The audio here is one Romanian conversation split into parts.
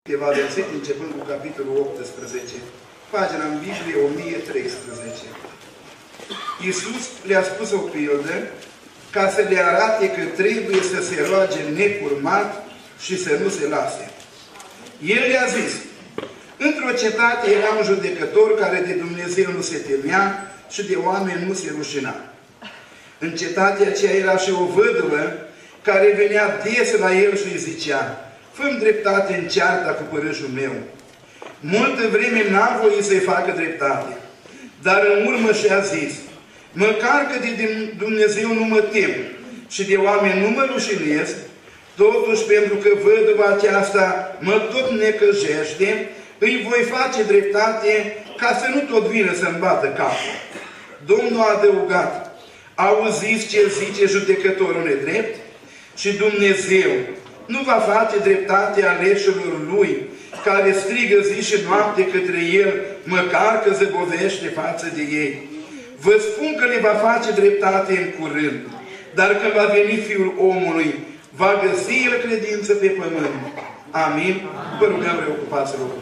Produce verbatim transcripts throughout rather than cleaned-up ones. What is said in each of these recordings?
Câteva versete începând cu capitolul optsprezece, pagina în Biblie o mie treisprezece. Iisus le-a spus o pildă ca să le arate că trebuie să se roage necurmat și să nu se lase. El le-a zis: într-o cetate era un judecător care de Dumnezeu nu se temea și de oameni nu se rușina. În cetatea aceea era și o văduvă care venea des la el și îi zicea: fă-mi dreptate în cearta cu părâșul meu. Multă vreme n-a voit să-i facă dreptate, dar în urmă și-a zis: măcar că de Dumnezeu nu mă tem și de oameni nu mă rușinez, totuși pentru că văduva aceasta mă tot necăjește, îi voi face dreptate ca să nu tot vină să-mi bată capul. Domnul a adăugat: auziți ce zice judecătorul nedrept? Și Dumnezeu nu va face dreptate aleșilor Lui, care strigă zi și noapte către El, măcar că zăbovește față de ei. Vă spun că le va face dreptate în curând, dar când va veni Fiul omului, va găsi El credință pe pământ. Amin? Vă rugăm, reocupați locul.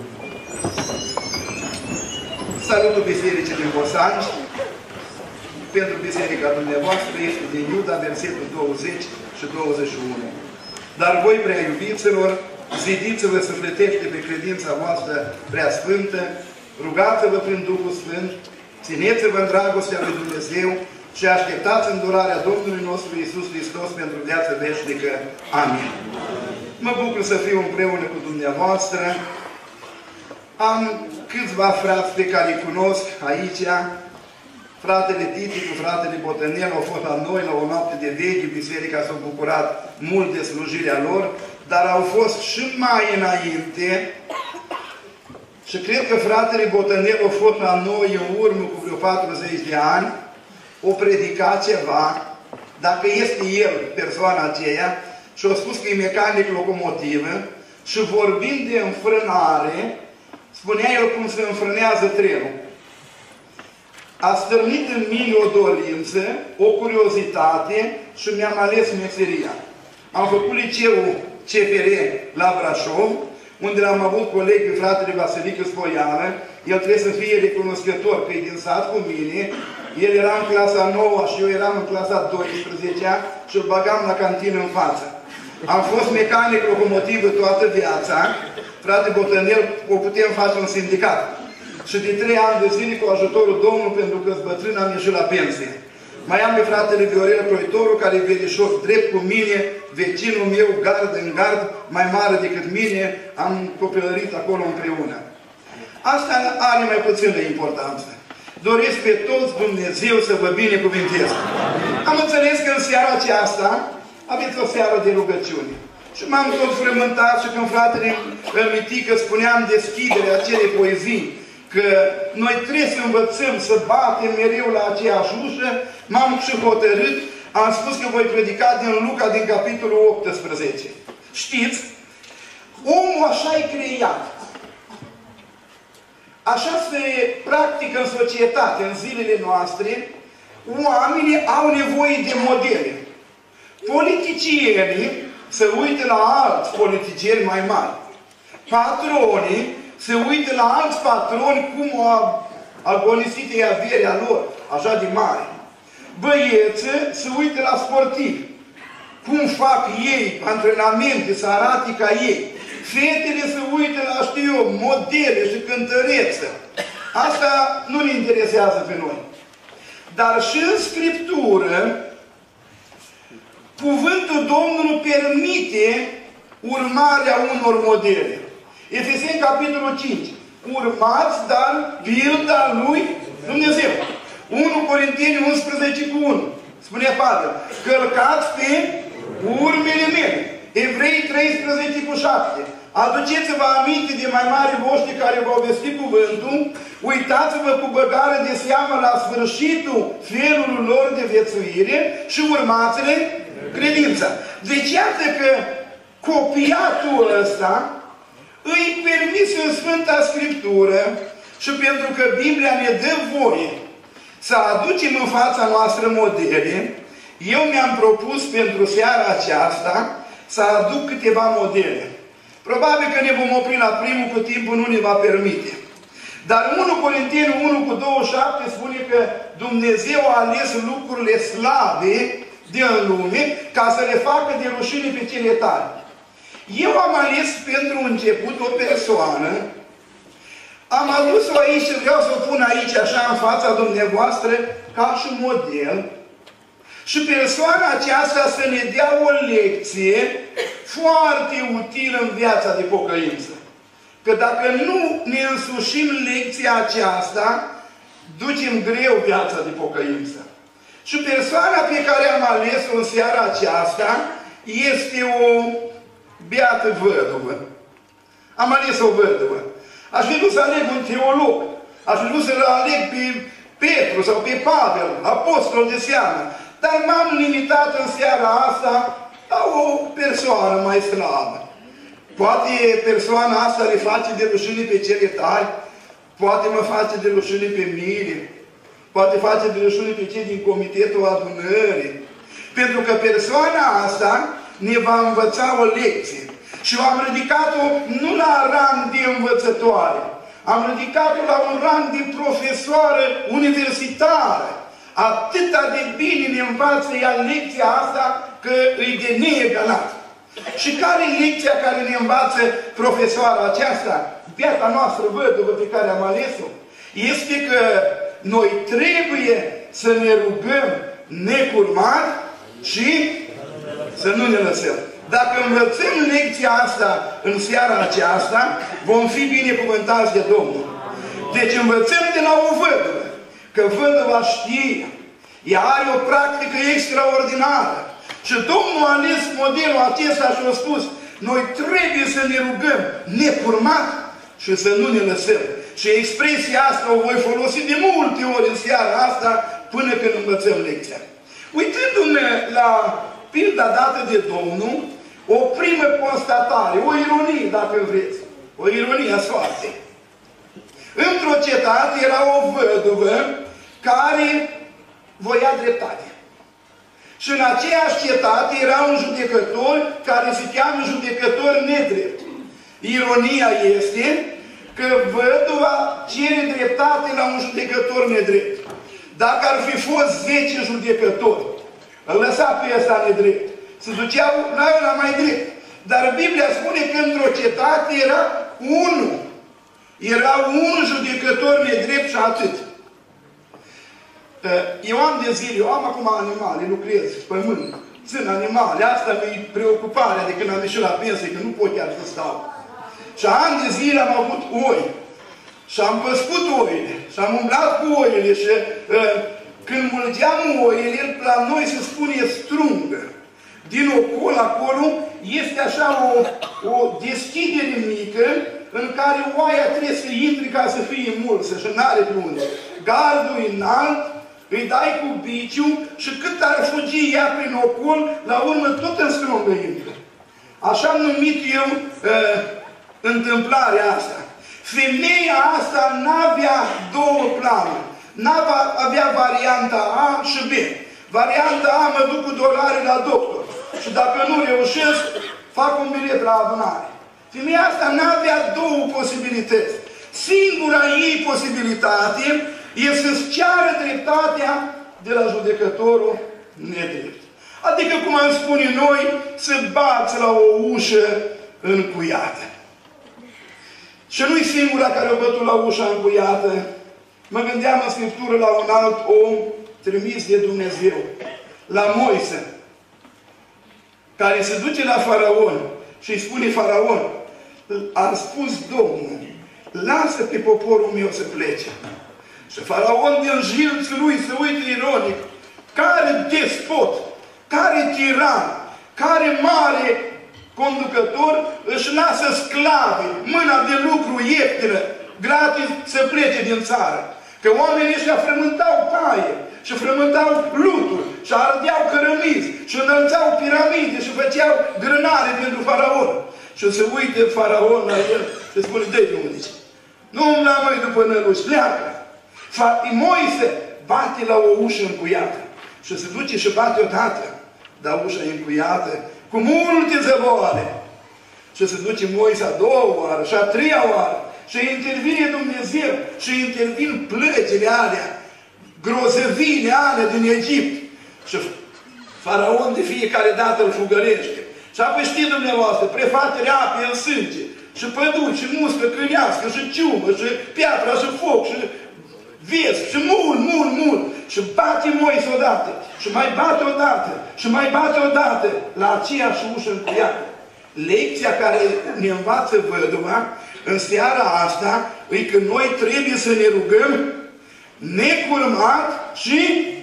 Salutul bisericii din Bosanci. Pentru biserica dumneavoastră este din Iuda, versetul douăzeci și douăzeci și unu. Dar voi, prea iubiților, zidiți-vă sufletește pe credința voastră prea sfântă, rugați-vă prin Duhul Sfânt, țineți-vă în dragostea lui Dumnezeu și așteptați îndurarea Domnului nostru Iisus Hristos pentru viață veșnică. Amin. Mă bucur să fiu împreună cu dumneavoastră. Am câțiva frați pe care îi cunosc aici. Fratele Titi cu fratele Botănel au fost la noi la o noapte de veche. Biserica s-a bucurat mult de slujirea lor, dar au fost și mai înainte. Și cred că fratele Botănel a fost la noi în urmă cu vreo patruzeci de ani, o predicat ceva, dacă este el, persoana aceea, și a spus că e mecanic locomotivă, și vorbind de înfrânare, spunea el cum se înfrânează trenul. A stârnit în mine o dorință, o curiozitate și mi-am ales meseria. Am făcut liceul C F R la Brașov, unde am avut coleg pe fratele Vasilică Spoiană. El trebuie să fie recunoscător că e din sat cu mine. El era în clasa nouă și eu eram în clasa douăsprezecea și îl bagam la cantină în față. Am fost mecanic locomotivă toată viața. Frate Botănel, o putem face un sindicat. Și de trei ani de zile, cu ajutorul Domnului, pentru că-s bătrân, am ieșit la pensie. Mai am pe fratele Viorel Croitorul, care e verișor drept cu mine, vecinul meu, gard în gard, mai mare decât mine, am copilărit acolo împreună. Asta are mai puțină importanță. Doresc pe toți Dumnezeu să vă binecuvinteze. Am înțeles că în seara aceasta aveți o seară de rugăciune. Și m-am tot frământat și când fratele Mitică spunea în deschiderea acelei poezii că noi trebuie să învățăm să batem mereu la aceeași ușă, m-am și hotărât, am spus că voi predica din Luca, din capitolul optsprezece. Știți? Omul așa e creat. Așa se practică în societate, în zilele noastre, oamenii au nevoie de modele. Politicienii se uită la alți politicieni mai mari. Patronii se uită la alți patroni cum au agonisit ei averea lor, așa de mare. Băieții se uită la sportivi. Cum fac ei antrenamente să arate ca ei. Fetele se uită la, știu eu, modele și cântăreță. Asta nu ne interesează pe noi. Dar și în Scriptură, cuvântul Domnului permite urmarea unor modele. Efeseni, capitolul cinci. Urmați, dar, pilda lui Dumnezeu. unu Corinteni unsprezece cu unu. Spune Pavel: călcați pe urmele mele. Evrei treisprezece cu șapte. Aduceți-vă aminte de mai mari voștri care v-au vestit cuvântul. Uitați-vă cu băgare de seamă la sfârșitul felului lor de viețuire și urmați-le credința. Deci iată că copiatul ăsta îi permis în Sfânta Scriptură și pentru că Biblia ne dă voie să aducem în fața noastră modele, eu mi-am propus pentru seara aceasta să aduc câteva modele. Probabil că ne vom opri la primul, că timpul nu ne va permite. Dar unu Corinteni unu cu douăzeci și șapte spune că Dumnezeu a ales lucrurile slabe din lume ca să le facă de rușine pe cele tari. Eu am ales pentru început o persoană, am adus-o aici și vreau să o pun aici așa în fața dumneavoastră ca și model. Și persoana aceasta să ne dea o lecție foarte utilă în viața de pocăință. Că dacă nu ne însușim lecția aceasta, ducem greu viața de pocăință. Și persoana pe care am ales-o în seara aceasta este o beată văduvă. Am ales o văduvă. Aș fi vrut să aleg un teolog. Aș fi vrut să-l aleg pe Petru sau pe Pavel, apostol de seamă. Dar m-am limitat în seara asta la o persoană mai slabă. Poate persoana asta le face de rușine pe cele tari, poate mă face de rușine pe mine, poate face de rușine pe cei din comitetul adunării. Pentru că persoana asta ne va învăța o lecție. Și eu am ridicat-o nu la rang de învățătoare, am ridicat-o la un rang de profesoară universitară. Atâta de bine ne învață ea lecția asta că îi de neegalat. Și care e lecția care ne învață profesoara aceasta, beata noastră văduvă pe care am ales-o? Este că noi trebuie să ne rugăm necurmat și să nu ne lăsăm. Dacă învățăm lecția asta în seara aceasta, vom fi binecuvântați de Domnul. Deci învățăm de la o văduvă, că văduva știe, ea are o practică extraordinară. Și Domnul a ales modelul acesta și a spus, noi trebuie să ne rugăm necurmat și să nu ne lăsăm. Și expresia asta o voi folosi de multe ori în seara asta până când învățăm lecția. Uitându-ne la pilda dată de Domnul, o primă constatare, o ironie, dacă vreți, o ironie a soartei. Într-o cetate era o văduvă care voia dreptate. Și în aceeași cetate era un judecător care se cheamă judecător nedrept. Ironia este că văduva cere dreptate la un judecător nedrept. Dacă ar fi fost zece judecători, îl lăsa pe ăsta nedrept, se duceau la ăla mai drept. Dar Biblia spune că într-o cetate era unul. Era un judecător nedrept și atât. Eu am de zile, eu am acum animale, lucrez, pământ, țin animale, asta mi-e preocuparea de când am ieșit la pensie, că nu pot chiar să stau. Și an de zile am avut oi. Și am păscut oile. Și am umblat cu oile și uh, când mulgeam oile, la noi se spune strungă. Din ocol, acolo, este așa o, o deschidere mică în care oaia trebuie să intre ca să fie mulsă și n-are pe unde. Gardul înalt, îi dai cu biciu și cât ar fugi ea prin ocol, la urmă tot în strungă intră. Așa am numit eu uh, întâmplarea asta. Femeia asta n-avea două planuri. N-avea varianta A și B. Varianta A, mă duc cu dolari la doctor. Și dacă nu reușesc, fac un bilet la adunare. Femeia asta n-avea două posibilități. Singura ei posibilitate este să-ți ceară dreptatea de la judecătorul nedrept. Adică, cum am spune noi, să bați la o ușă încuiată. Și nu-i singura care a bătut la ușa încuiată. Mă gândeam în Scriptură la un alt om trimis de Dumnezeu, la Moise, care se duce la Faraon și îi spune Faraon, a spus Domnul, lasă pe poporul meu să plece. Și Faraon din jilțul lui se uită ironic, care despot, care tiran, care mare conducător își lasă sclavi, mâna de lucru ieftină, gratis să plece din țară. Că oamenii ăștia frământau caie și frământau luturi și ardeau cărămizi și înălțau piramide și făceau grânare pentru Faraon. Și se uită Faraon la el și spune, dă-i de unde. Nu umbla mai după năluși, pleacă. Moise bate la o ușă încuiată și se duce și bate odată, dar ușa e încuiată cu multe zăvoare. Și se duce Moise a doua oară și a treia oară. Și intervine Dumnezeu și intervin plăcile alea, grozăvile alea din Egipt. Și Faraon de fiecare dată îl fugărește. Și apoi știți dumneavoastră, prefatere ape în sânge, și păduci, și muscă câinească, și ciumă, și piatra, și foc, și vesp, și mult, mult, mult. Și bate Moise odată, și mai bate odată, și mai bate odată, la aceeași ușă încuiată. Lecția care ne învață văduva în seara asta e că noi trebuie să ne rugăm necurmat și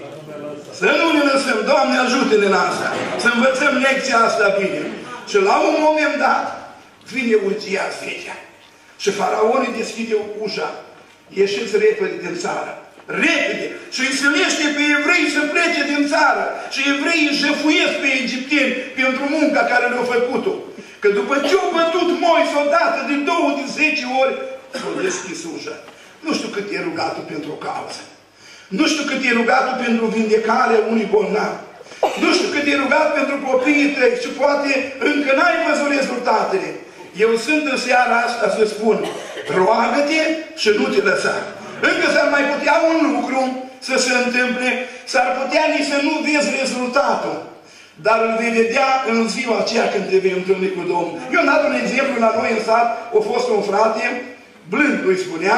să nu ne lăsăm. Doamne, ajută-ne la asta, să învățăm lecția asta bine. Și la un moment dat vine urgia zecea și Faraon îi deschide ușa. Ieșiți repede din țară. Repede! Și îi silește pe evrei să plece din țară. Și evreii își jefuiesc pe egipteni pentru munca care le-au făcut-o. Că după ce au bătut Moise odată, de două, de zece ori, s-au deschis ușa. Nu știu cât e rugatul pentru o cauză. Nu știu cât e rugatul pentru vindecarea unui bolnav. Nu știu cât e rugat pentru copiii tăi și poate încă n-ai văzut rezultatele. Eu sunt în seara asta să spun, roagă-te și nu te lăsa. Încă s-ar mai putea un lucru să se întâmple, s-ar putea nici să nu vezi rezultatul. Dar îl vei vedea în ziua aceea când te vei întâlni cu Domnul. Eu am dat un exemplu la noi în sat, a fost un frate, blând îi spunea,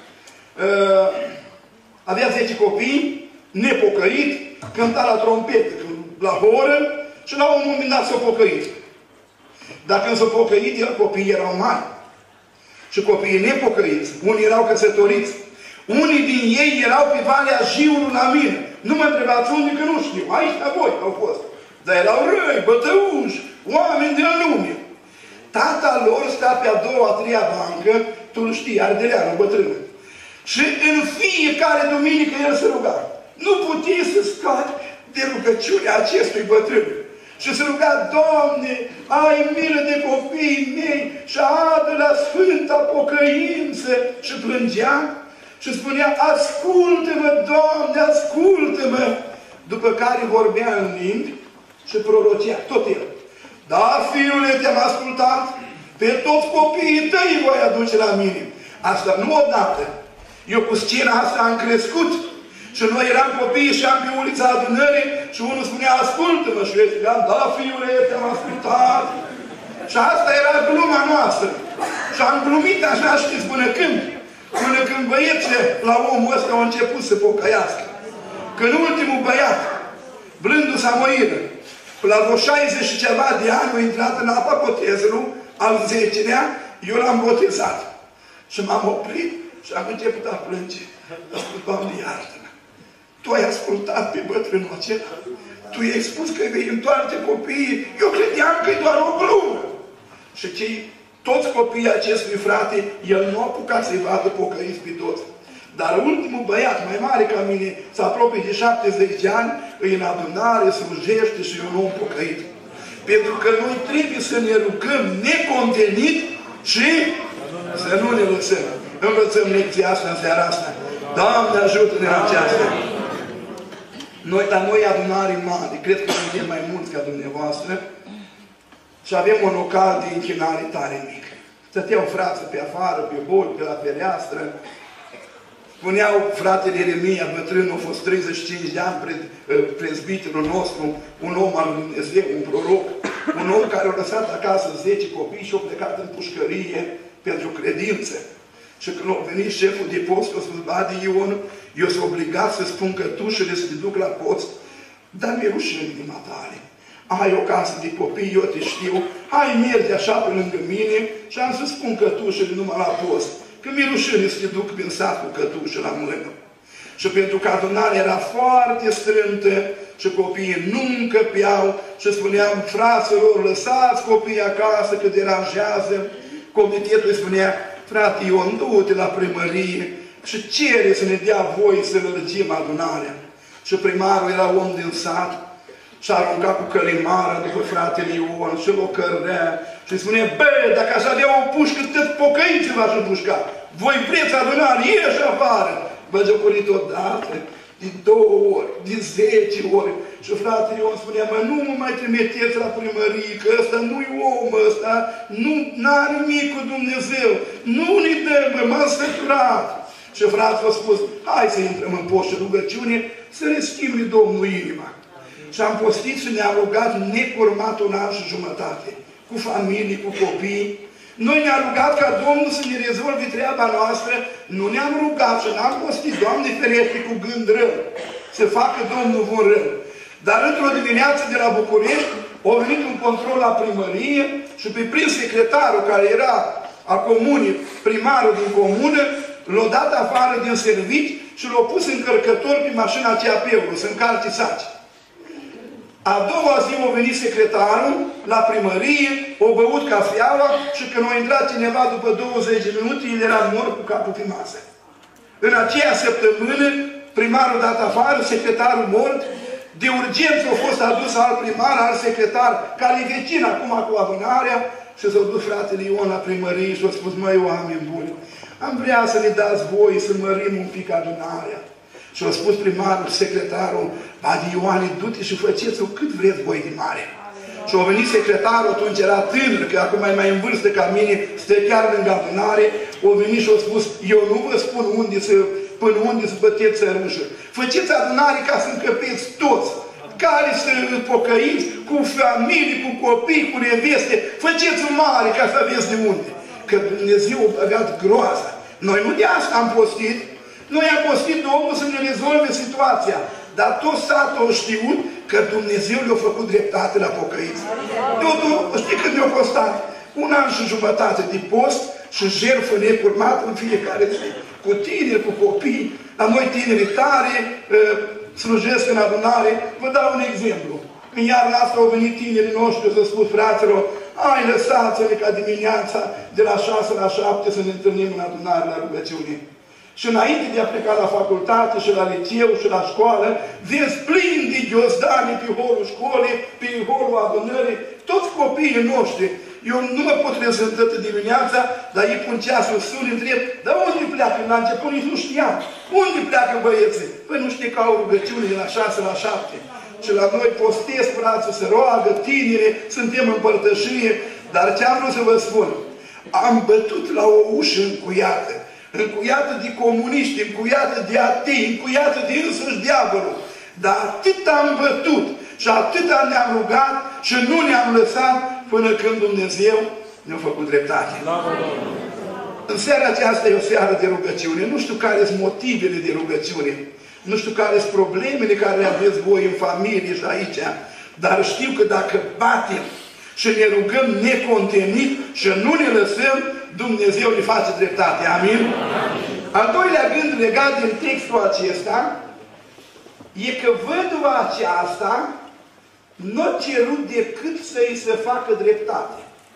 uh, avea zece copii, nepocăit, cânta la trompetă, la horă și la un moment dat s-a pocăit. Dar când s-a pocăit, el, copiii erau mari. Și copiii nepocăiți, unii erau căsătoriți, unii din ei erau pe Valea Jiului la mine. Nu mă întrebați unde, că nu știu. Aici la voi au fost. Dar erau răi, bătăuși, oameni din lume. Tata lor sta pe a doua, a treia bancă, tu îl știi, ardeleanul, bătrână. Și în fiecare duminică el se ruga. Nu puteai să scapi de rugăciunea acestui bătrân. Și se ruga, Doamne, ai milă de copiii mei și adă la sfânta pocăință. Și plângea și spunea, ascultă-mă, Doamne, ascultă-mă. După care vorbea în limbi și prorocea, tot el. Da, fiule, te-am ascultat, pe toți copiii tăi voi aduce la mine. Asta nu odată. Eu cu scena asta am crescut. Și noi eram copii și am pe ulița adunării și unul spunea, ascultă-mă. Și eu spuneam, da, fiule, te-am ascultat. Și asta era gluma noastră. Și am glumit așa, știți, până când? Până când băieții la omul ăsta au început să pocăiască. Când ultimul băiat, blândul Samoil, la vreo șaizeci și ceva de ani, a intrat în apa botezului, al zecelea, eu l-am botezat. Și m-am oprit și am început a plânge. Am spus, Doamne, iartă-mă. Tu ai ascultat pe bătrânul acela. Tu i-ai spus că vei întoarce copiii. Eu credeam că e doar o glumă. Și cei, toți copiii acestui frate, el nu a apucat să-i vadă pocăiți pe toți. Dar ultimul băiat, mai mare ca mine, se apropie de șaptezeci de ani, îi în adunare, slujește și e un om pocăit. Pentru că noi trebuie să ne rugăm necontenit și să nu ne lăsăm. Învățăm lecția asta în seara asta. Doamne, ajută-ne la aceasta. Noi, la noi adunare mare, cred că suntem mai mulți ca dumneavoastră, și avem un local de închinare tare mic. Stăteau frații pe afară, pe bol, pe la fereastră. Spuneau fratele Ieremia, bătrânul, a fost treizeci și cinci de ani, pre, prezbiterul nostru, un om al lui Dumnezeu, un proroc, un om care a lăsat acasă zece copii și a plecat în pușcărie pentru credință. Și când a venit șeful de post, a spus, Bade Ion, eu sunt obligat să spun cătușele să te duc la post, dar mi-e rușine inima tale. Ai o casă de copii, eu te știu, hai mergi așa pe lângă mine și am să spun cătușele numai la post. Că mi-e rușine să te duc prin sat cu cătușă la mână. Și pentru că adunarea era foarte strântă și copiii nu încăpeau și spuneam, fraților, lăsați copiii acasă că deranjează. Comitetul îi spunea, frate Ion, du-te la primărie și cere să ne dea voie să lărgim adunarea. Și primarul era om din sat și a aruncat cu călimara după fratele Ion și l-o cărdea și spune, bă, dacă aș avea o pușcă, tot pocăiți v-aș împușca. Voi vreți adunare, ieși afară. Băgiocorit odată, de două ori, de zece ori. Și fratele Ion spunea, mă, nu mă mai trimiteți la primărie, că ăsta nu-i om, ăsta nu are nimic cu Dumnezeu. Nu ne dă, mă, m-am săturat. Și fratele a spus, hai să intrăm în post și rugăciune, să ne schimbe Domnul inima. Și am postit și ne-am rugat necurmat un an și jumătate, cu familii, cu copii. Noi ne-am rugat ca Domnul să ne rezolve treaba noastră, nu ne-am rugat și n-am postit, Doamne ferește, cu gând rău, să facă Domnul un rău. Dar într-o dimineață de la București, a venit un control la primărie și pe prin secretarul care era a comunii, primarul din comună, l-a dat afară din servici și l-a pus încărcător pe mașina aceea pe euro, să încarce saci. A doua zi a venit secretarul la primărie, a băut cafeaua și când a intrat cineva după douăzeci de minute, el era mort cu capul pe masă. În aceea săptămână, primarul dat afară, secretarul mort, de urgență a fost adus alt primar, alt secretar, care e vecin acum cu adunarea, și s-a dus fratele Ion la primărie și a spus, măi, oameni buni, am vrea să ne dați voi să mărim un pic adunarea. Și a spus primarul, secretarul, Adi Ioane, du-te și făceți-o cât vreți voi de mare. Și a venit secretarul, atunci era tânăr, că acum e mai în vârstă ca mine, stă chiar lângă adunare, a venit și a spus, eu nu vă spun unde să, până unde să băteți țărușă. Făceți adunare ca să încăpeți toți, care să pocăiți, cu familie, cu copii, cu neveste, făceți-o mare ca să aveți de unde. Că Dumnezeu a băgat groaza. Noi nu de asta am postit, noi am postit Domnul să ne rezolve situația. Dar tot satul a știut că Dumnezeu le-a făcut dreptate la pocăiți. Eu, știi când mi-a costat? Un an și jumătate de post și jertfă necurmată în fiecare zi. Cu tineri, cu copii. La noi tinerii tare slujesc în adunare. Vă dau un exemplu. În iarna asta au venit tinerii noștri să spun, fraților, hai lăsați-ne ca dimineața de la șase la șapte să ne întâlnim în adunare la rugăciune. Și înainte de a pleca la facultate și la liceu și la școală, vezi plini de ghiozdani pe holul școlii, pe holul adunării, toți copiii noștri. Eu nu mă pot trezi în toată dimineața, dar ei pun ceasul sus, întreb, dar unde pleacă? La început nici nu știam. Unde pleacă băieții? Păi nu știe că au rugăciune de la șase la șapte. Și la noi postez, frații, se roagă, tineri, suntem în părtășie. Dar ce am vrut să vă spun? Am bătut la o ușă încuiată. Încuiată de comuniști, încuiată de atei, încuiată de însăși diavolul. Dar atât am bătut și atât ne-am rugat și nu ne-am lăsat până când Dumnezeu ne-a făcut dreptate. În seara aceasta e o seară de rugăciune. Nu știu care sunt motivele de rugăciune. Nu știu care sunt problemele care le aveți voi în familie și aici. Dar știu că dacă batem și ne rugăm necontenit și nu ne lăsăm, Dumnezeu ne face dreptate. Amin? Amin. Al doilea gând legat din textul acesta e că văduva aceasta nu a cerut decât să-i se facă dreptate.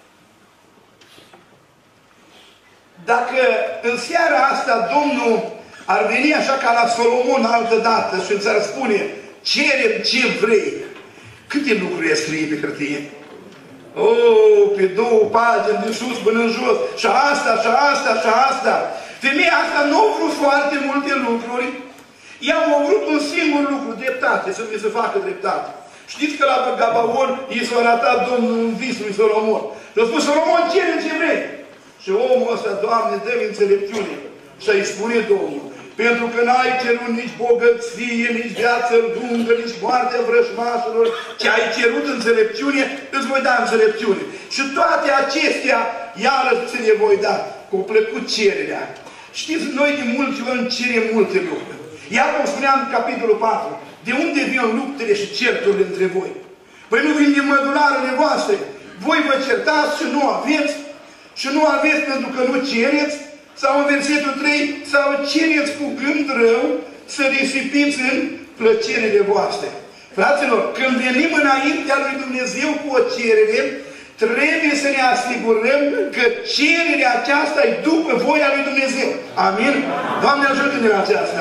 Dacă în seara asta Domnul ar veni așa ca la Solomon altă dată și îți ar spune, cere ce vrei, câte lucruri e scrie pe hârtie? Oh, pe două pagini, de sus până în jos, și asta, și asta, și asta. Femeia asta nu a vrut foarte multe lucruri, ea a vrut un singur lucru, dreptate, să mi se facă dreptate. Știți că la Gabaon i s-a arătat Domnul în vis lui Solomon. Și a spus, Solomon, cere ce vrei. Și omul ăsta, Doamne, dă-mi înțelepciune. Și îi spune Domnul, pentru că n-ai cerut nici bogăție, nici viață lungă, nici moartea vrăjmașilor, ce ai cerut înțelepciune, îți voi da înțelepciune. Și toate acestea, iarăși ți le voi da, că a plăcut cererea. Știți, noi de multe ori cerem multe lucruri. Iar cum spuneam în capitolul patru, de unde vin luptele și certurile între voi? Păi nu vin din mădularele voastre. Voi vă certați și nu aveți, și nu aveți pentru că nu cereți, sau în versetul trei, sau cereți cu gând rău să risipiți în plăcerile voastre. Fraților, când venim înaintea lui Dumnezeu cu o cerere, trebuie să ne asigurăm că cererea aceasta e după voia lui Dumnezeu. Amin? Doamne, ajută-ne la aceasta.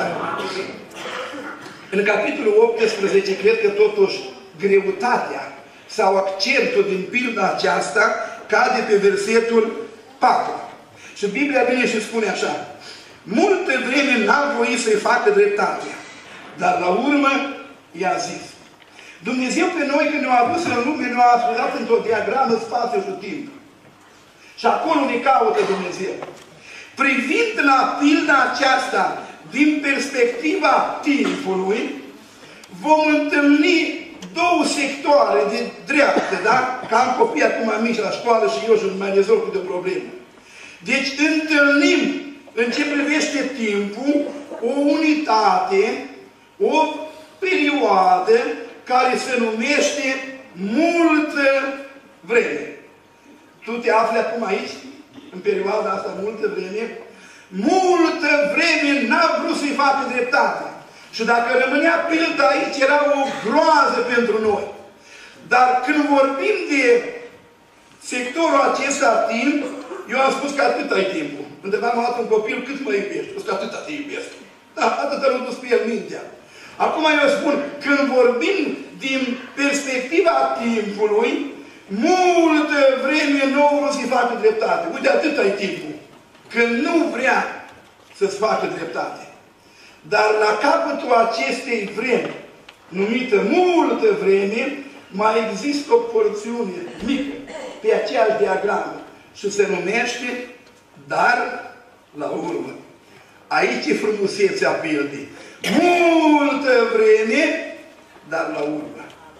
În capitolul optsprezece, cred că totuși greutatea sau accentul din pilda aceasta cade pe versetul patru. Și Biblia vine și spune așa, multă vreme n-a voit să-i facă dreptate. Dar la urmă i-a zis. Dumnezeu pe noi când ne-a adus în lume, ne-a ascultat într-o diagramă spațiu și timp. Și acolo ne caută Dumnezeu. Privind la pilda aceasta din perspectiva timpului, vom întâlni două sectoare de dreaptă, da? Ca am copii acum mici la școală și eu și mai rezolv cu de o problemă. Deci întâlnim în ce privește timpul o unitate, o perioadă care se numește multă vreme. Tu te afli acum aici, în perioada asta, multă vreme. Multă vreme n-a vrut să-i facă dreptate. Și dacă rămânea pilda aici, era o groază pentru noi. Dar când vorbim de sectorul acesta timp, eu am spus că atât ai timpul. Întrebam o dată un copil, cât mă iubești? Spus că atâta te iubesc. Da, atât l-a dus pe el mintea. Acum eu spun, când vorbim din perspectiva timpului, multă vreme nu vreau să-i facă dreptate. Uite, atât ai timpul. Când nu vrea să-ți facă dreptate. Dar la capătul acestei vremi, numită multă vreme, mai există o porțiune mică pe aceeași diagramă și se numește dar la urmă. Aici e frumusețea pildei. Multă vreme, dar la urmă.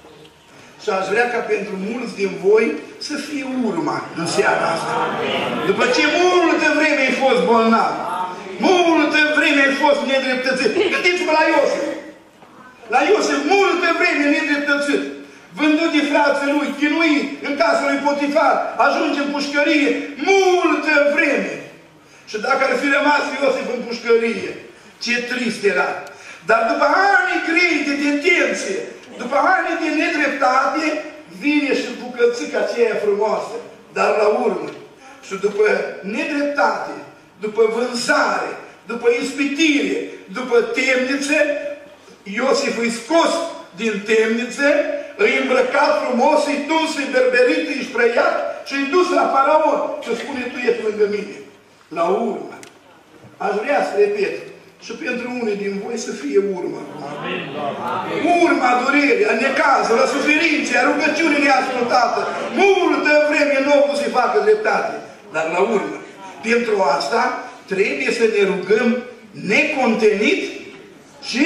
Și aș vrea ca pentru mulți din voi să fie urma în seara asta. După ce multă vreme ai fost bolnav, multă vreme ai fost nedreptățit. Gândiți-vă la Iosif. La Iosif multă vreme nedreptățit. Vândut de frații lui, chinuit în casa lui Potifar, ajunge în pușcărie, multă vreme. Și dacă ar fi rămas Iosif în pușcărie, ce trist era. Dar după ani grei de detenție, după ani de nedreptate, vine și bucățica aceea frumoasă. Dar la urmă, și după nedreptate, după vânzare, după ispitire, după temniță, Iosif îi scos din temniță, îi îmbrăcat frumos, îi dus, îi berberit, îi șprăiat și îi dus la faraon și spune, tu ești lângă mine. La urmă. Aș vrea să repet. Și pentru unii din voi să fie urmă. Amin. Urma durerii, a necazului, a suferinței, a rugăciunii neascultată. Multă vreme nu o să-i facă dreptate. Dar la urmă. Pentru asta trebuie să ne rugăm necontenit și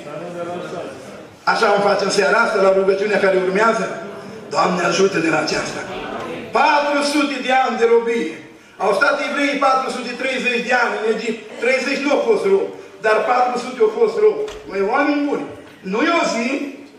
așa vom face în seara asta la rugăciunea care urmează. Doamne, ajută-ne la aceasta. patru sute de ani de robie. Au stat evreii patru sute treizeci de ani în Egipt. treizeci nu au fost rob, dar patru sute au fost rob. Măi, oameni buni, nu e o zi,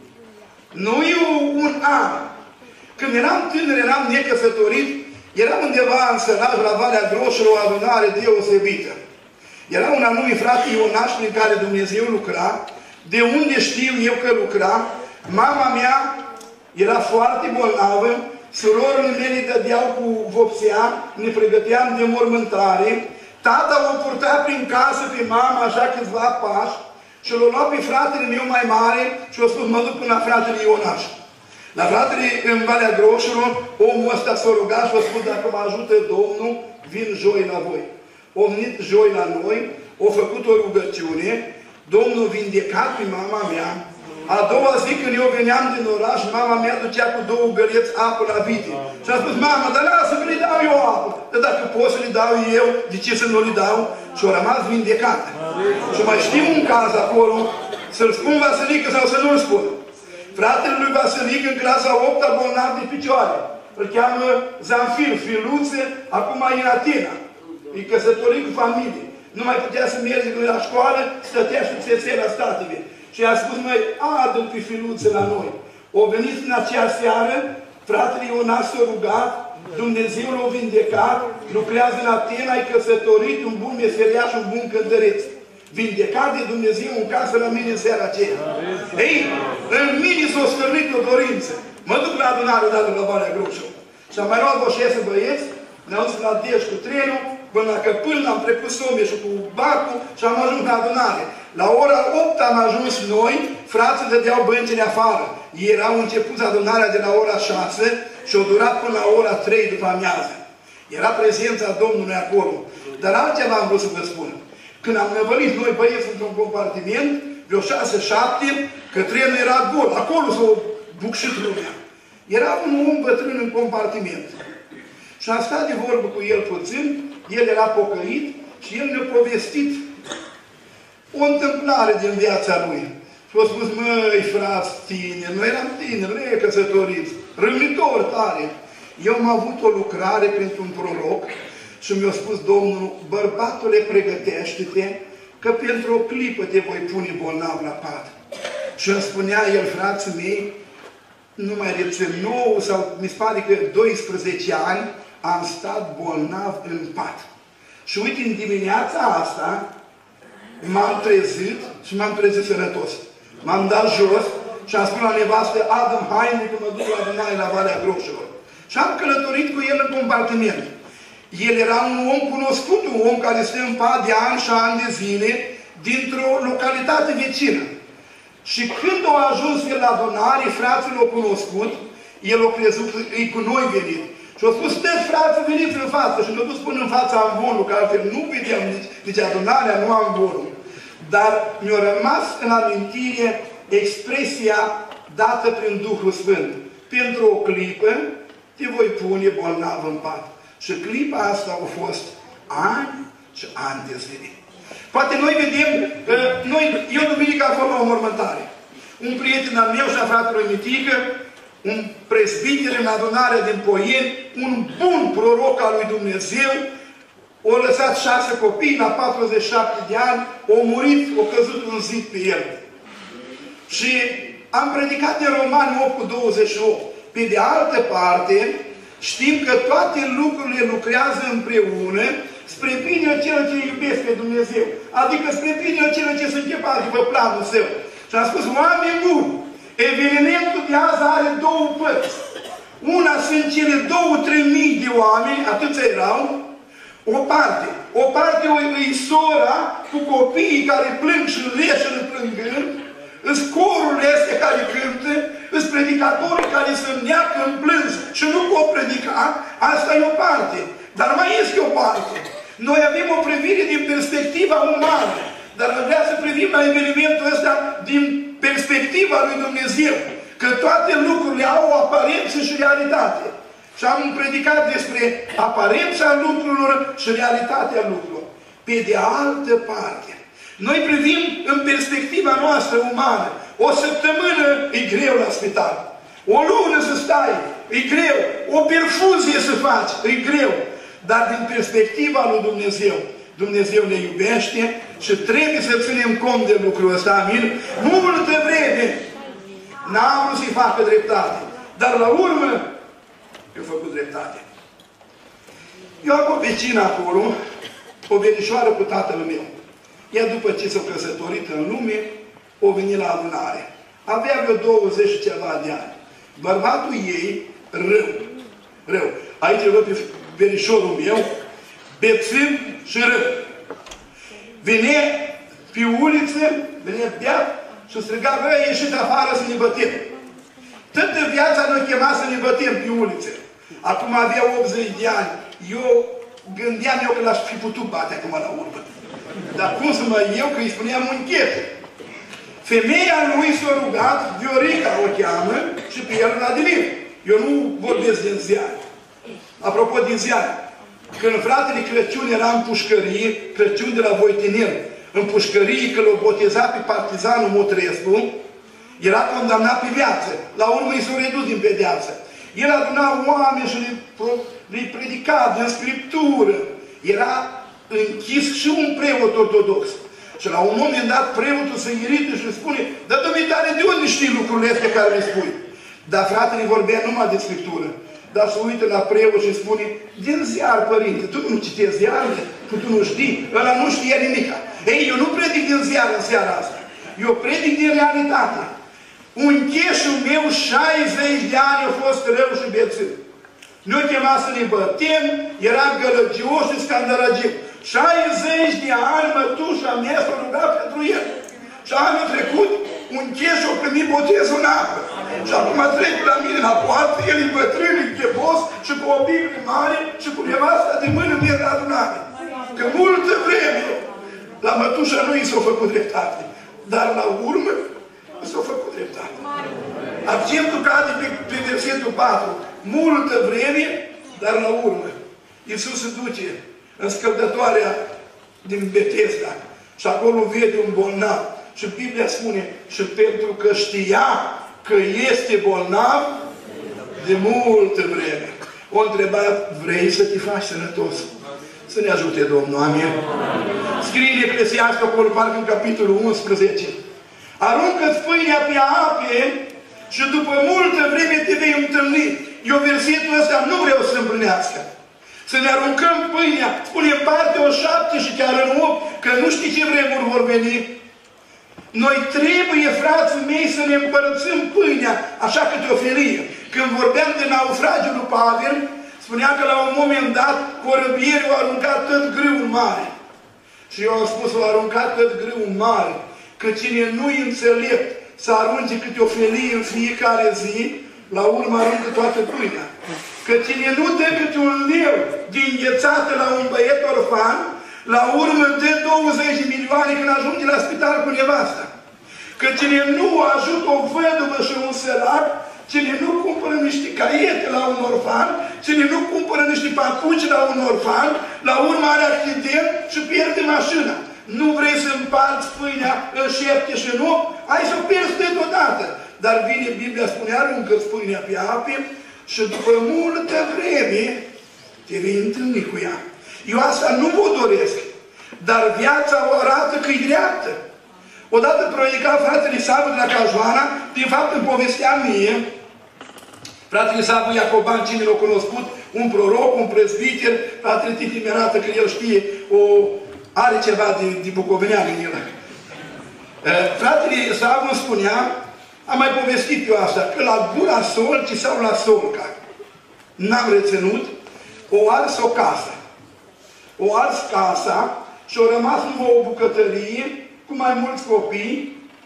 nu e un an. Când eram tânăr, eram necăsătorit, eram undeva în Săraj, la Valea Groșului, o adunare deosebită. Era un anume frate Ionaș prin care Dumnezeu lucra. De unde știu eu că lucra? Mama mea era foarte bolnavă, surorile mele dădeau cu vopsea, ne pregăteam de mormântare. Tata o purta prin casă pe mama așa câțiva pași și l-a luat pe fratele meu mai mare și a spus, mă duc până la fratele Ionaș. La fratele în Valea Groșului, omul ăsta s-a rugat și a spus, dacă mă ajută Domnul, vin joi la voi. O venit joi la noi, a făcut o rugăciune, Domnul vindecat pe mama mea. A doua zi când eu veneam din oraș, mama mea ducea cu două găleți apă la vite. Și a spus, mama, dar lasă că le dau eu apă. Dar dacă pot să le dau eu, de ce să nu le dau? Și au rămas vindecată. Și mai știm un caz acolo, să-l spun Vasilică sau să nu-l spun. Fratele lui Vasilică în clasa a opta bolnav de picioare. Îl cheamă Zanfir, Filuță, acum e în Atena. E căsătorit cu familie. Nu mai putea să merge la școală, stătea și țesea la statele. Și i-a spus, măi, adu-l pe Filuță la noi. O venit în acea seară, fratele Ionas s-a rugat, Dumnezeu l-a vindecat, lucrează în Atena, e căsătorit, un bun meseriaș, un bun cântăreț. Vindecat de Dumnezeu în casă la mine în seara aceea. Ei, în mine s-a stârnit o dorință. Mă duc la adunare dată la Valea Groșului. Și am mai luat o șase băieți, ne-am dus la Dej cu trenul, până la Căpâlnă, am trecut Some și cu Bacul și am ajuns la adunare. La ora opt am ajuns noi, frații dădeau băncile afară. Erau început adunarea de la ora șase și au durat până la ora trei după amiază. Era prezența Domnului acolo. Dar altceva am vrut să vă spun. Când am năvălit noi băieți într-un compartiment, vreo șase, șapte, că trenul era gol. Acolo s-a bucșit lumea. Era un om bătrân în compartiment. Și am stat de vorbă cu el puțin, el era pocăit și el ne-a povestit o întâmplare din viața lui. Și a spus, măi, frați, tineri, noi eram tineri, necăsătoriți, râvnitori tare. Eu am avut o lucrare pentru un proroc și mi-a spus Domnul, bărbatule, pregătește-te, că pentru o clipă te voi pune bolnav la pat. Și îmi spunea el, frații mei, nu mai rețin, nouă sau mi se pare că doisprezece ani am stat bolnav în pat. Și uite, în dimineața asta m-am trezit și m-am trezit sănătos. M-am dat jos și am spus la nevastă, adă-mi haine că mă duc la adunare la Valea Groșilor. Și am călătorit cu el în compartiment. El era un om cunoscut, un om care stă în pat de ani și ani de zile dintr-o localitate vecină. Și când a ajuns el la adunare, frații l-au cunoscut, el a crezut că e cu noi venit. Și a spus, stăți frații, veniți în față. Și ne-a dus până în fața amvonului, că altfel nu vedeam nici, nici adunarea, nu amvonul. Dar mi-a rămas în amintire expresia dată prin Duhul Sfânt. Pentru o clipă te voi pune bolnav în pat. Și clipa asta a fost ani și ani de zile. Poate noi vedem, noi, eu duminică am fost la o mormântare. Un prieten al meu și a fratelui Mitică, un presbiter în adunarea din Poieni, un bun proroc al lui Dumnezeu, o lăsat șase copii, la patruzeci și șapte de ani, o murit, o căzut un zid pe el. Și am predicat în Romani opt cu douăzeci și opt. Pe de altă parte, știm că toate lucrurile lucrează împreună spre binele celor ce iubesc pe Dumnezeu. Adică spre binele celor ce sunt chefați după planul său. Și am spus, oameni buni, evenimentul de azi are două părți. Una sunt cele două, trei mii de oameni, atâția erau, o parte. O parte e sora cu copiii care plâng și leșără plângând, îs corurile astea care cântă, îs predicatorii care se neacă în plâns și nu pot predica, asta e o parte. Dar mai este o parte. Noi avem o privire din perspectiva umană, dar vrea să privim la evenimentul ăsta din perspectiva lui Dumnezeu, că toate lucrurile au o aparență și realitate. Și am predicat despre aparența lucrurilor și realitatea lucrurilor. Pe de altă parte, noi privim în perspectiva noastră umană. O săptămână e greu la spital. O lună să stai, e greu. O perfuzie să faci, e greu. Dar din perspectiva lui Dumnezeu, Dumnezeu ne iubește și trebuie să ținem cont de lucrul ăsta. Amin? Multă vreme n-am vrut să-i facă dreptate. Dar la urmă, i-a făcut dreptate. Eu am o vecină acolo, o verișoară cu tatăl meu. Ea, după ce s-a căsătorit în lume, o venit la adunare. Avea vreo douăzeci și ceva de ani. Bărbatul ei, rău. Rău. Aici văd pe verișorul meu, bețân și rău. Venea pe uliță, venea beat și striga, bă, ieșiți afară să ne bătem. Toată viața noi chema să ne bătem pe uliță. Acum avea optzeci de ani. Eu gândeam eu că l-aș fi putut bate acum la urmă. Dar cum să mă eu, că îi spuneam un chet. Femeia lui s-a rugat, Viorica o cheamă, și pe el la Ademir. Eu nu vorbesc din ziar. Apropo din ziar, când fratele Crăciun era în pușcărie, Crăciun de la Voitinel, în pușcărie, că l-a botezat pe partizanul Motrescu, era condamnat pe viață. La urmă i s-a redus din pedeapsă. El aduna oameni și le predica din Scriptură. Era închis și un preot ortodox. Și la un moment dat preotul se irită și îi spune, dar dumitare, de unde știi lucrurile astea care le spui? Dar fratele vorbea numai de Scriptură. Dar se uită la preot și spune, din ziar, părinte, tu nu citești ziarele? Că tu nu știi? Ăla nu știe nimica. Ei, eu nu predic din ziar în seara asta. Eu predic din realitate. Uncheșul meu, șaizeci de ani, a fost rău și bețân. Nu-i chema să ne bătem, era gălăgios și scandalagic. șaizeci de ani mătușa mea s-a rugat pentru el. Și anul trecut, uncheșul a primit botezul în apă. Și acum trec la mine la poartă, el e bătrân, e chebos și cu o Biblie mare și cu nevasta de mână mie la adunare. Că multă vreme la mătușa nu i s-a făcut dreptate. dar la urmă s-a făcut dreptate. Accentul cade pe, pe versetul patru. Multă vreme, dar la urmă. Iisus se duce în scăldătoarea din Betesda și acolo vede un bolnav. Și Biblia spune, și pentru că știa că este bolnav de multă vreme. O întrebat, vrei să te faci sănătos? Să ne ajute Domnul, amin. Scrie în Eclesiastul acolo, parcă în capitolul unsprezece. Aruncă-ți pâinea pe ape și după multă vreme te vei întâlni. Eu versetul ăsta nu vreau să împlinească. Să ne aruncăm pâinea, spune în parte o șapte și chiar în opt, că nu știi ce vremuri vor veni. Noi trebuie, frații mei, să ne împărățim pâinea, așa câte o felie. Când vorbeam de naufragiul lui Pavel, spunea că la un moment dat, corăbierii au aruncat tot grâul mare. Și eu am spus, au aruncat tot grâul mare, că cine nu-i înțelept să arunce câte o felie în fiecare zi, la urmă aruncă toată pâinea. Că cine nu dă câte un leu din ghețată la un băiet orfan, la urmă dă douăzeci de milioane când ajunge la spital cu nevasta. Că cine nu ajută o văduvă și un sărac, cine nu cumpără niște caiete la un orfan, cine nu cumpără niște papuci la un orfan, la urmă are accident și pierde mașina. Nu vrei să împarți pâinea în șapte și în opt, ai să o pierzi deodată. Dar vine Biblia, spune, aruncă-ți pâinea pe ape și după multă vreme te vei întâlni cu ea. Eu asta nu vă doresc, dar viața o arată că e dreaptă. Odată predica fratele Savu de la Cajoana, din fapt îmi povestea mie, fratele Savu Iacoban, cine l-a cunoscut, un proroc, un prezbiter, fratele Titi mi arată că el știe, o, are ceva de, de bucovenean în el. Uh, fratele Savu îmi spunea, am mai povestit eu asta, că la Gura Solci sau la Solca, n-am reținut, o ars o casă. O ars casa și a rămas numai o bucătărie cu mai mulți copii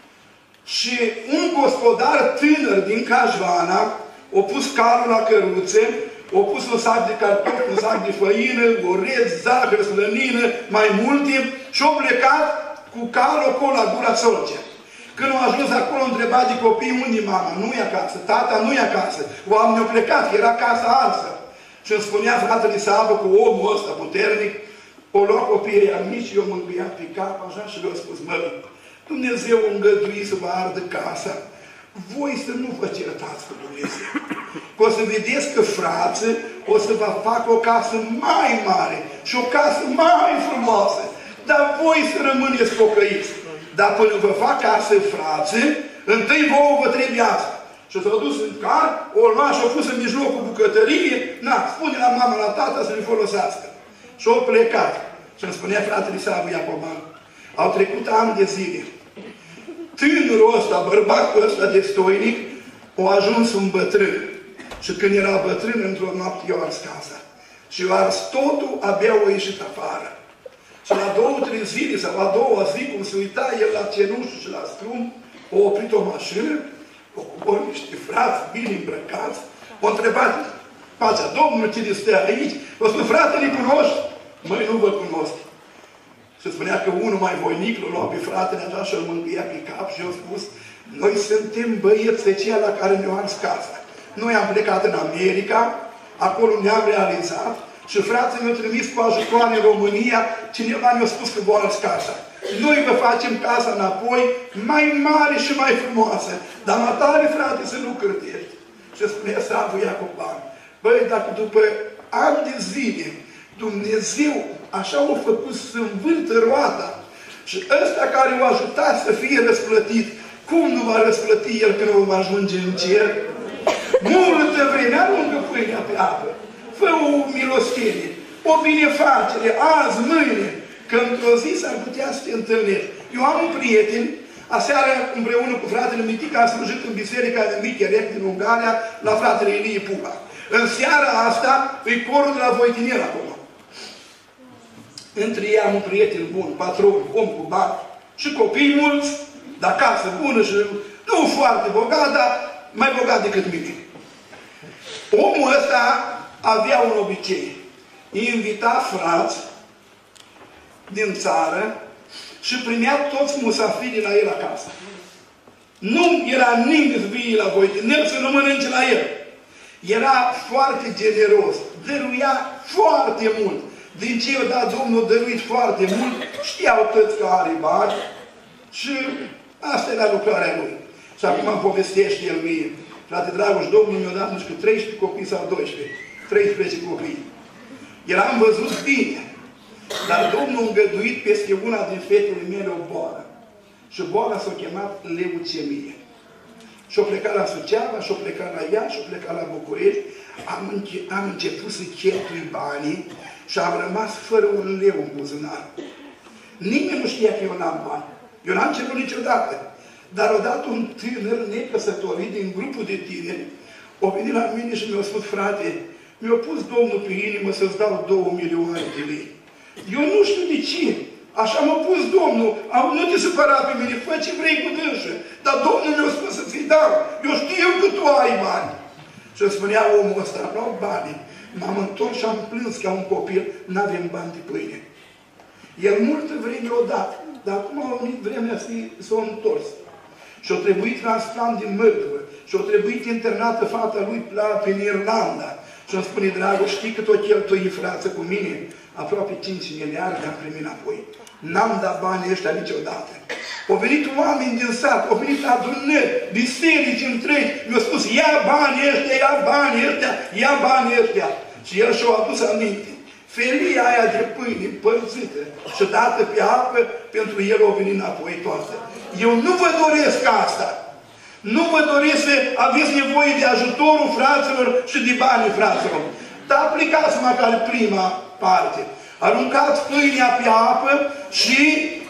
și un gospodar tânăr din Cajoana a pus calul la căruțe, a pus un sac de cartofi, un sac de făină, orez, zahăr, slănină, mai multe și a plecat cu calul acolo la Gura Solcea. Când a ajuns acolo, a întrebat de copii, unde mama? Nu-i acasă. Tata nu-i acasă. Oamenii au plecat, era casa arsă. Și îmi spunea fratele Savu cu omul ăsta puternic, o lua copiii aia mici, eu mă îngâiam pe cap, așa, și le-au spus, mă, Dumnezeu a îngăduit să vă ardă casa, voi să nu vă certați cu Dumnezeu. Că o să vedeți că frață o să vă facă o casă mai mare și o casă mai frumoasă, dar voi să rămâneți pocăiți. Dar până vă fac casă, frață, întâi vouă vă trebuie asta. Și s-au dus în car, o lua și-o pus în mijlocul bucătărie, na, spune la mama, la tata să le folosească. Și au plecat. Și îmi spunea fratele Savu Iacoban, au trecut ani de zile. Tânărul ăsta, bărbatul ăsta destoinic, a ajuns un bătrân. Și când era bătrân, într-o noapte i-a ars casa. Și i-a ars totul, abia a ieșit afară. Și la două, trei zile, sau la doua zi, cum se uita el la cenușă și la scrum, a oprit o mașină, o cobor niște frați bine îmbrăcați, o întrebat, pacea Domnului, cine stă aici? O spune, frate, ne cunoști? Măi, nu vă cunosc. Și spunea că unul mai voinic l-a luat pe fratele așa și îl mângâia pe cap și a spus, noi suntem băieți aceia la care ne-au ars casa. Noi am plecat în America, acolo ne-am realizat și frații mi-au trimis cu ajutoare în România, cineva mi-a spus că v-au ars casa. Noi vă facem casa înapoi mai mare și mai frumoasă, dar mai tare, frate, să nu cârtești. Și spunea Savu Iacoban, băi, dacă după ani de zile Dumnezeu așa a făcut să învârtă roata și ăsta care o ajutat să fie răsplătit, cum nu va răsplăti el când vom ajunge în cer? Multă vreme, aruncă pâinea pe apă, fă o milostenie, o binefacere, azi, mâine, că într-o zi s-ar putea să te întâlnești. Eu am un prieten, aseară împreună cu fratele Mitica am slujit în biserica de Micherec din Ungaria la fratele Ilie Pupa. În seara asta îi corul de la Voitinel acolo. Între ei am un prieten bun, patron, om cu bani și copii mulți, dar casă bună și nu foarte bogat, dar mai bogat decât mine. Omul ăsta avea un obicei. Îi invita frați din țară și primea toți musafirii la el acasă. Nu era nimeni să vie la voi din el să nu mănânce la el. Era foarte generos, dăruia foarte mult. Din ce i-a dat Domnul, a dăruit foarte mult, știau toți că are bani și asta era lucrarea lui. Și acum îmi povestește el mie, frate Dragoș, Domnul mi-a dat nu știu treisprezece copii sau doisprezece, treisprezece copii. Eram văzut bine, dar Domnul a îngăduit peste una din fetele mele o boală. Și boala s-a chemat leucemie. Și-o plecat la Suceava, și-o plecat la Iași, și-o plecat la București. Am, înce am început să cheltui banii și am rămas fără un leu în buzunar. Nimeni nu știa că eu n-am bani. Eu n-am cerut niciodată. Dar odată un tânăr necăsătorit din grupul de tineri a venit la mine și mi-a spus, frate, mi-a pus Domnul pe inimă să-ți dau două milioane de lei. Eu nu știu de ce. Așa m-a pus Domnul. Nu te supăra pe mine, fă ce vrei cu dânsă. Dar Domnul mi-a spus să ți-i dau. Eu știu că tu ai bani. Și îmi spunea omul ăsta, nu au bani. M-am întors și am plâns ca un copil, n-avem bani de pâine. El multă vreme o dat, dar acum a venit vremea să s-a întors. Și-a trebuit transplant din mărtură. Și-a trebuit internată fata lui în Irlanda. Și îmi spune, dragă, știi cât o cheltui frață cu mine? Aproape cinci miliarde am primit înapoi. N-am dat banii ăștia niciodată. Au venit oameni din sat, au venit adunări, biserici întregi, mi-au spus, ia banii ăștia, ia banii ăștia, ia banii ăștia. Și el și-a adus aminte. Felia aia de pâine împărțită și dată pe apă, pentru el au venit înapoi toată. Eu nu vă doresc asta. Nu vă doresc să aveți nevoie de ajutorul fraților și de banii fraților. Dar aplicați măcar prima parte. Aruncați pâinea pe apă și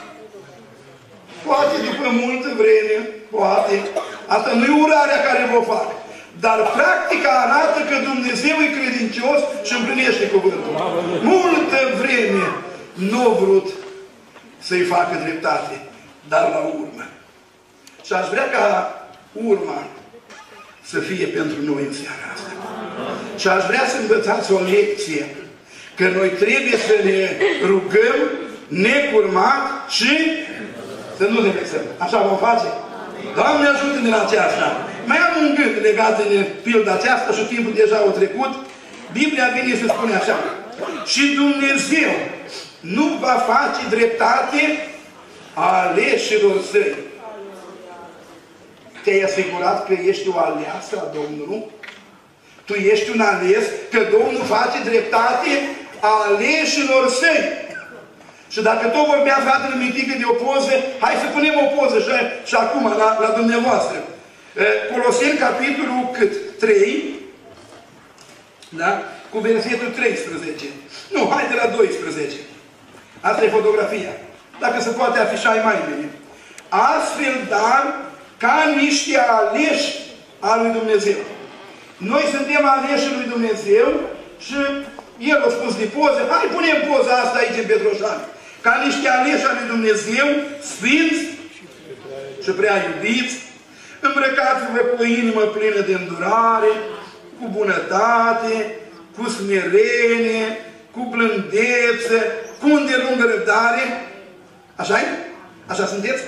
poate după multă vreme, poate, asta nu e urarea care vă fac. Dar practica arată că Dumnezeu e credincios și împlinește cuvântul. Multă vreme nu a vrut să-i facă dreptate, dar la urmă. Și aș vrea ca urma să fie pentru noi în seara asta. Și aș vrea să învățați o lecție, că noi trebuie să ne rugăm necurmat și să nu ne vexăm. Așa vom face? Doamne, ajută-ne la aceasta! Mai am un gând legat de pilda aceasta și timpul deja a trecut. Biblia vine să spune așa. Și Dumnezeu nu va face dreptate a aleșilor săi. Te-ai asigurat că ești o aleasă a Domnului? Tu ești un ales, că Domnul face dreptate a aleșilor săi. Și dacă tot vorbea fratele Mitică de o poză, hai să punem o poză și, și acum la, la dumneavoastră. Coloseni, capitolul cât? trei, da? Cu versetul treisprezece. Nu, hai de la doisprezece. Asta e fotografia. Dacă se poate afișa, e mai bine. Astfel, dar, ca niște aleși al lui Dumnezeu. Noi suntem aleși lui Dumnezeu și el a spus de poză, hai punem poza asta aici în Petroșani. Ca niște aleși al lui Dumnezeu, sfinți și prea iubiți, îmbrăcați-vă cu o inimă plină de îndurare, cu bunătate, cu smerenie, cu blândețe, cu îndelungă răbdare. Așa-i? Așa sunteți?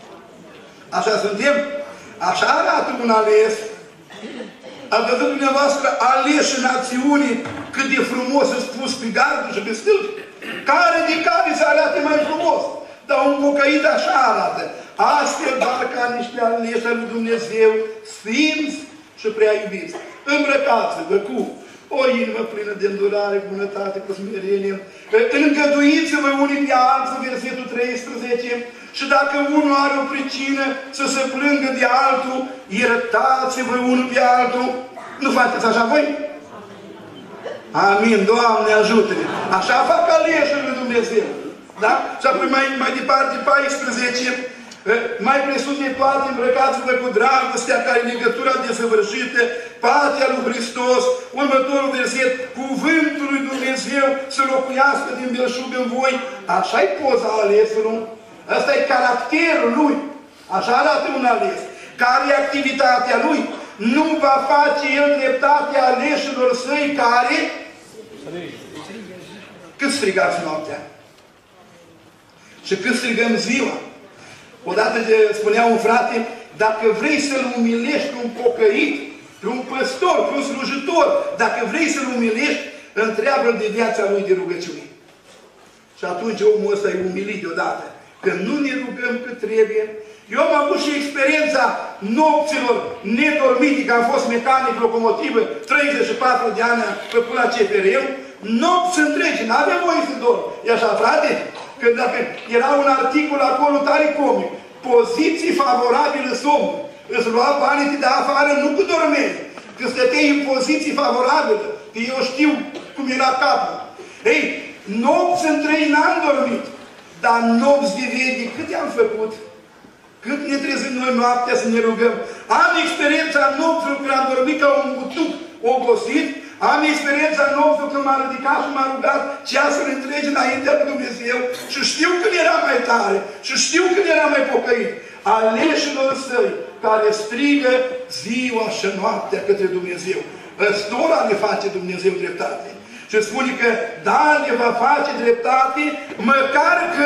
Așa suntem? Așa arată un ales. Ați văzut dumneavoastră aleși națiunii cât de frumos îți pus pe gardă și pe stâlpi? Care de care să arate mai frumos? Dar un pocăit așa arată. Astfel, dar ca niște aleși al lui Dumnezeu, sfinți și prea iubiți. Îmbrăcați-vă cu o inimă plină de îndurare, bunătate, cu smerenie. Îngăduiți-vă unii pe alții, versetul treisprezece. Și dacă unul are o pricină să se plângă de altul, iertați-vă unul pe altul. Nu faceți așa voi? Amin. Doamne, ajută-ne. Așa fac aleșii lui Dumnezeu. Da? Și apoi mai, mai departe, paisprezece. Mai presus de toate, îmbrăcați-vă cu dragostea care e legătura desăvârșită, pacea lui Hristos. Următorul verset, cuvântul lui Dumnezeu să locuiască din belșug în voi. Așa-i poza alesului. Ăsta e caracterul lui. Așa arată un ales. Care e activitatea lui? Nu va face el dreptatea aleșilor săi care... Cât strigați noaptea? Și când strigăm ziua, odată de spunea un frate, dacă vrei să-l umilești pe un pocăit, pe un păstor, pe un slujitor, dacă vrei să-l umilești, întreabă-l de viața lui de rugăciune. Și atunci omul ăsta e umilit deodată. Că nu ne rugăm cât trebuie. Eu am avut și experiența nopților nedormite, că am fost mecanic locomotivă, treizeci și patru de ani până la C P R-ul, nopți întregi, n-avem voie să dorm. E așa, frate? Că dacă era un articol acolo tare comic, poziții favorabile somn, îți lua banii de afară, nu cu dormeni, că stăteai în poziții favorabile, că eu știu cum era capul. Ei, nopți întregi n-am dormit, dar nopți de veche, câte am făcut? Cât ne trezim noi noaptea să ne rugăm? Am experiența nopților când am dormit ca un butuc obosit, am experiența nopților când m-am ridicat și m-am rugat ceasuri întregi înaintea lui Dumnezeu și știu când era mai tare și știu când era mai pocăit. Aleșilor săi care strigă ziua și noaptea către Dumnezeu. Ăstora ne face Dumnezeu dreptate. Și spune că da, ne va face dreptate măcar că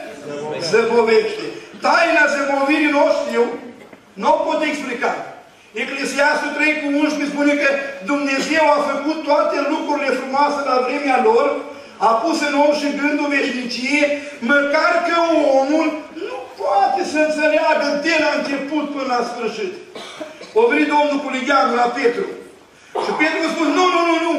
zăbovește. Taina zăbovirii nu o știu, nu o pot explica. Eclesiastul trei cu unsprezece spune că Dumnezeu a făcut toate lucrurile frumoase la vremea lor, a pus în om și gândul veșnicie, măcar că omul nu poate să înțeleagă de la început până la sfârșit. O venit Domnul cu Ligheanul la Petru. Și Petru a spus, nu, nu, nu, nu.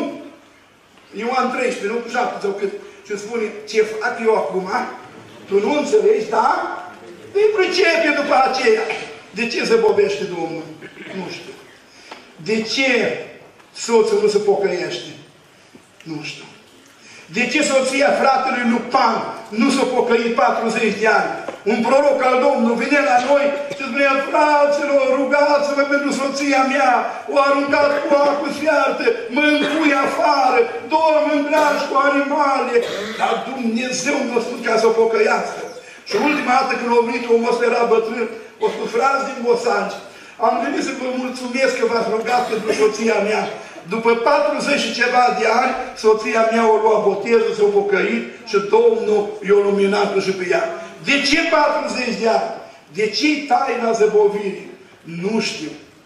Ioan treisprezece, nu cu șapte sau cât. Și îmi spune, ce fac eu acum? Tu nu înțelegi, da? Îi pricepe după aceea. De ce zăbovește Domnul? Nu știu. De ce soțul nu se pocăiește? Nu știu. De ce soția fratelui Lupan nu s-a pocăit patruzeci de ani? Un proroc al Domnului vine la noi și spunea, fraților, rugați-vă pentru soția mea, o aruncat cu apă fiartă, mă încui afară, dorm în graj cu animale. Dar Dumnezeu nu a spus ca să o pocăiască. Și ultima dată când a venit omul ăsta era bătrân, o spus, frați din Bosanci, am venit să vă mulțumesc că v-ați rugat pentru soția mea. După patruzeci și ceva de ani, soția mea o lua botezul, s-a pocăit și Domnul i-a luminat și pe ea. De ce patruzeci de ani? De ce-i taina zăbovirii? Nu știu.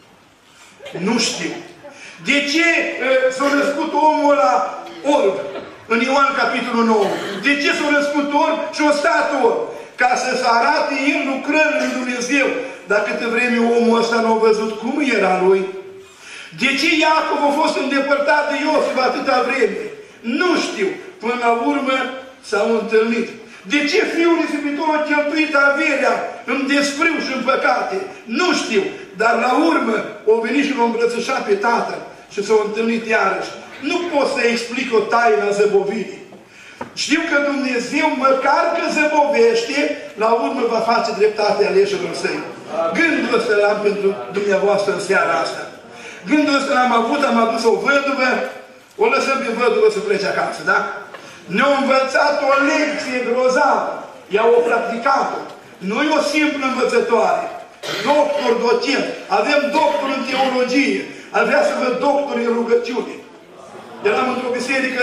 Nu știu. De ce uh, s-a născut omul ăla orb? În Ioan capitolul nouă. De ce s-a născut orb și a stat orb? Ca să se arate el lucrările lui Dumnezeu. Dar câte vreme omul ăsta nu a văzut cum era lui? De ce Iacov a fost îndepărtat de Iosif atâta vreme? Nu știu. Până la urmă s-au întâlnit. De ce fiul risipitor a cheltuit averea în desfrâu și în păcate? Nu știu. Dar la urmă o venit și l-a îmbrățișat pe tatăl și s-au întâlnit iarăși. Nu pot să explic o taină a zăbovirii. Știu că Dumnezeu, măcar că zăbovește, la urmă va face dreptate aleșilor săi. Gândul ăsta l-am pentru dumneavoastră în seara asta. Gândul ăsta l-am avut, am adus o văduvă, o lăsăm pe văduvă să plece acasă, da? Ne-a învățat o lecție grozavă. Ea o practicat-o. Nu e o simplă învățătoare. Doctor, docent. Avem doctor în teologie. Ar vrea să văd doctor în rugăciune. Eram într-o biserică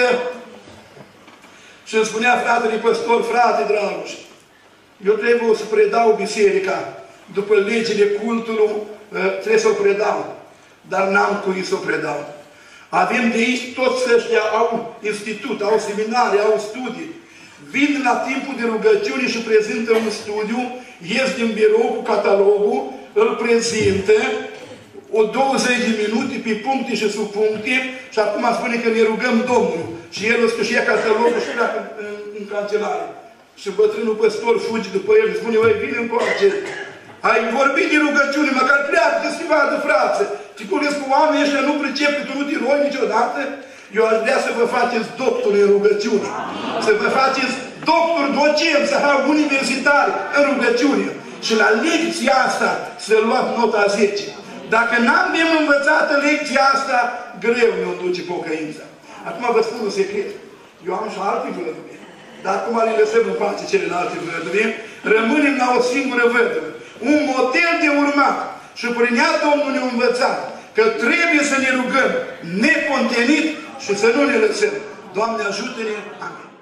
și îmi spunea fratele păstor, frate Dragoș, eu trebuie să predau biserica. După legile cultului trebuie să o predau. Dar n-am cui să o predau. Avem de aici toți ăștia au institut, au seminare, au studii. Vin la timpul de rugăciune și prezintă un studiu, ies din birou cu catalogul, îl prezintă, o douăzeci de minute pe puncte și subpuncte și acum spune că ne rugăm Domnul. Și el îți că și ia catalogul și pleacă în, în, în cancelare. Și bătrânul păstor fuge după el și spune, băi, vine încoace. Ai vorbit de rugăciune, măcar pleacă, că se vadă, frață. Și puneți cu oamenii ăștia nu pricep, că tu nu te roi niciodată. Eu aș vrea să vă faceți doctori în rugăciune. Să vă faceți doctor, docent, să hai universitari în rugăciune. Și la lecția asta să luați nota zece. Dacă n-am bine învățată lecția asta, greu ne-o duce pocăința. Acum vă spun un secret. Eu am și alte văduve. Dar acum le lăsăm în pace celelalte văduve. Rămânem la o singură văduvă. Un model de urmat. Și prin ea Domnul ne-a învățat că trebuie să ne rugăm necontenit și să nu ne lăsăm. Doamne ajută-ne! Amin.